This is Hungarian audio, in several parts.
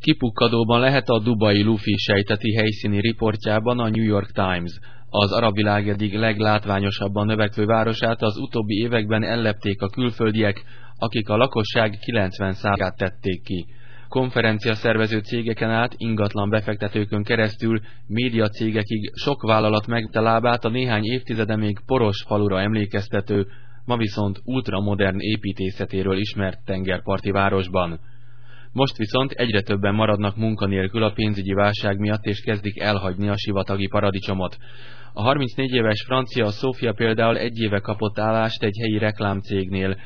Kipukkadóban lehet a dubai lufi sejteti helyszíni riportjában a New York Times. Az arab világ eddig leglátványosabban növekvő városát az utóbbi években ellepték a külföldiek, akik a lakosság 90%-át tették ki. Konferencia szervező cégeken át, ingatlan befektetőkön keresztül, médiacégekig sok vállalat megvette lábát a néhány évtizede még poros falura emlékeztető, ma viszont ultramodern építészetéről ismert tengerparti városban. Most viszont egyre többen maradnak munkanélkül a pénzügyi válság miatt és kezdik elhagyni a sivatagi paradicsomot. A 34 éves francia Sofia például egy éve kapott állást egy helyi reklámcégnél,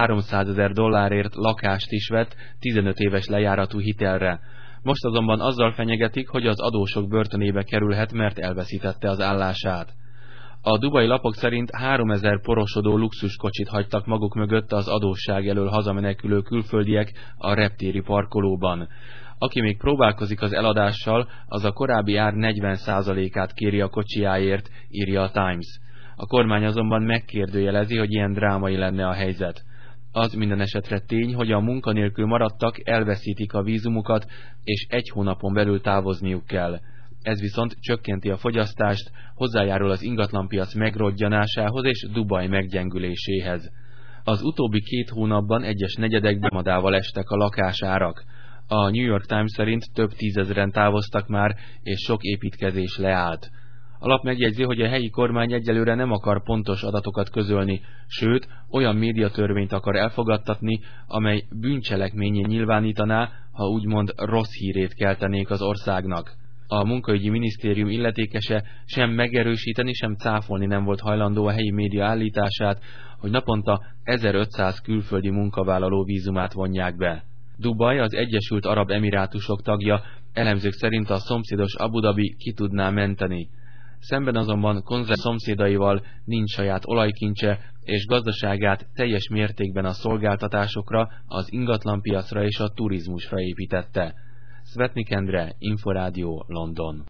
$300,000 lakást is vett 15 éves lejáratú hitelre. Most azonban azzal fenyegetik, hogy az adósok börtönébe kerülhet, mert elveszítette az állását. A dubai lapok szerint 3000 porosodó luxuskocsit hagytak maguk mögött az adósság elől hazamenekülő külföldiek a reptéri parkolóban. Aki még próbálkozik az eladással, az a korábbi ár 40%-át kéri a kocsijáért, írja a Times. A kormány azonban megkérdőjelezi, hogy ilyen drámai lenne a helyzet. Az minden esetre tény, hogy a munkanélkül maradtak elveszítik a vízumukat, és 1 hónapon belül távozniuk kell. Ez viszont csökkenti a fogyasztást, hozzájárul az ingatlanpiac megrodjanásához és Dubaj meggyengüléséhez. Az utóbbi 2 hónapban egyes negyedekben madával estek a lakásárak. A New York Times szerint több tízezren távoztak már, és sok építkezés leállt. A lap megjegyzi, hogy a helyi kormány egyelőre nem akar pontos adatokat közölni, sőt, olyan médiatörvényt akar elfogadtatni, amely bűncselekménnyé nyilvánítaná, ha úgymond rossz hírét keltenék az országnak. A munkaügyi minisztérium illetékese sem megerősíteni, sem cáfolni nem volt hajlandó a helyi média állítását, hogy naponta 1500 külföldi munkavállaló vízumát vonják be. Dubaj, az Egyesült Arab Emirátusok tagja, elemzők szerint a szomszédos Abu Dhabi ki tudná menteni. Szemben azonban szomszédaival nincs saját olajkincse, és gazdaságát teljes mértékben a szolgáltatásokra, az ingatlanpiacra és a turizmusra építette. Szvetnik Endre, Inforádió, London.